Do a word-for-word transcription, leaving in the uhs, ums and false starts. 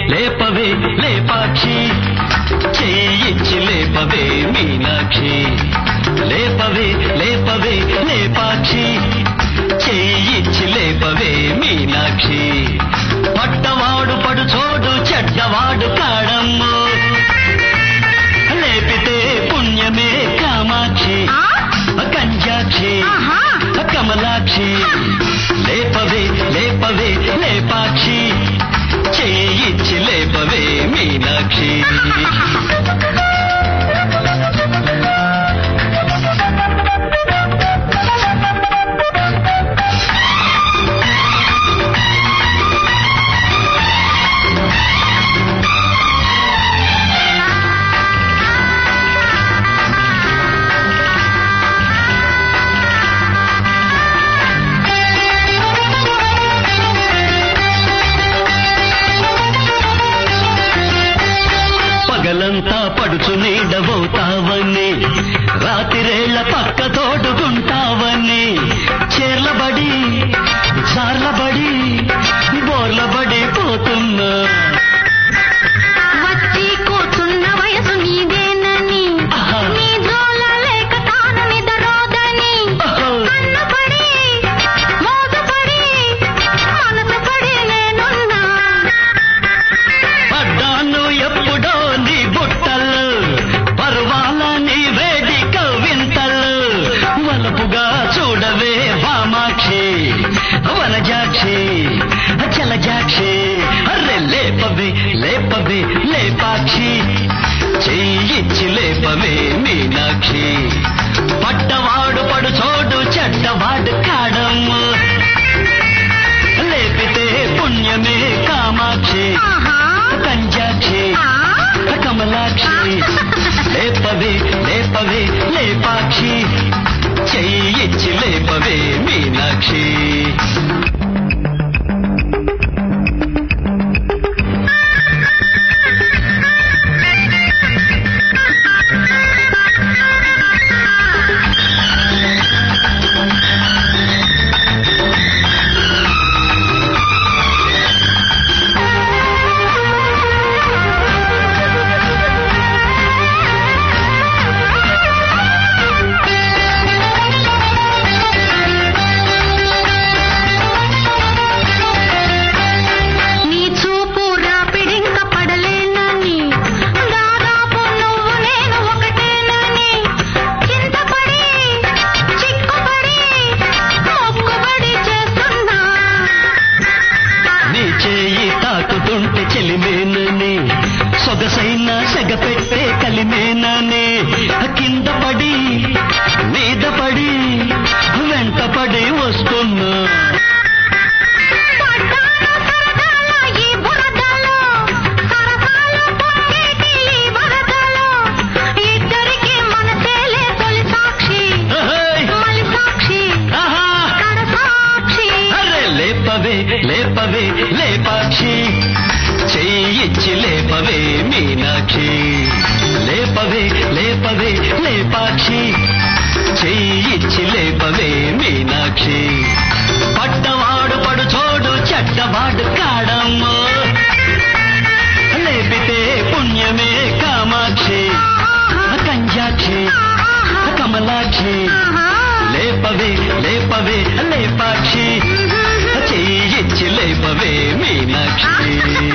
లేపవే లేపాక్షి చెయ్యిచ్చి లేపవే మీనాక్షి లేపవే లేపవే లేపాక్షి చెయ్యిచ్చి లేపవే మీనాక్షి పట్టవాడు పడు చోడు చెడ్డవాడు కాడమ్మో లేపితే పుణ్యమే కామాక్షి కంజాక్షి కమలాక్షి లేపవే లేపవే లేపాక్షి చెయ్యిచ్చి లేపవే మీనాక్షి పగలంతా పడుచు నీడబోతావని రాతిరేళ్ల పక్క తోడుకుంటావని చేర్లబడి జార్లబడి బోర్లబడి పోతున్నా వచ్చి కూర్చున్న వయసు నీదేనని నీ జోల లేక తాను నిదరోదని కన్నుపడి మోసపడి మనసు పడి నేనున్నా పడ్డాను ఎప్పుడో నీ బుట్టలు పర్వాల నీ వేడి కవింతలు వలపుగా చూడవే వామాక్షి వనజాక్షి చలజాక్షి అర్రె లేపవే లేపవే లేపాక్షి చెయ్యిచ్చి లేపవే మీనాక్షి పట్టవాడు పడు చోడు చెడ్డవాడు కాడమ్మ లేపితే పుణ్యమే కామాక్షి కంజాక్షి కమలాక్షి లేపవే లేపవే లేపాక్షి చెయ్యిచ్చి లేపవే మీనాక్షి నీ చూపు రాపిడింక పడలేనని దాదాపు నువ్వు నేను ఒకటేనని చింతపడి చిక్కుపడి మొక్కుబడి చేస్తున్నా నీ చేయి తాకుతుంటే చెలిమేనని సొగసైన సెగపెట్టే కలిమేనని కింద పడి మీద పడి వెంట పడి వస్తున్నా పడ్డాను సరదాల ఈ బురదలో సరసాలు పొంగేటి ఈ వరదలో ఇద్దరికి మనసేలే తొలి సాక్షి అహోయ్! మలి సాక్షి ఆహా! కడ సాక్షి అరే లేపవే లేపవే లేపాక్షి చెయ్యిచ్చి లేపవే మీనాక్షి లేపవే లేపవే లేపాక్షి చెయ్యిచ్చి లేపవే మీనాక్షి పట్టవాడు పడు చోడు చెడ్డవాడు కాడమ్మో లేపితే పుణ్యమే కామాక్షి కంజాక్షి కమలాక్షి లేపవే లేపవే లేపాక్షి చెయ్యిచ్చి లేపవే మీనాక్షి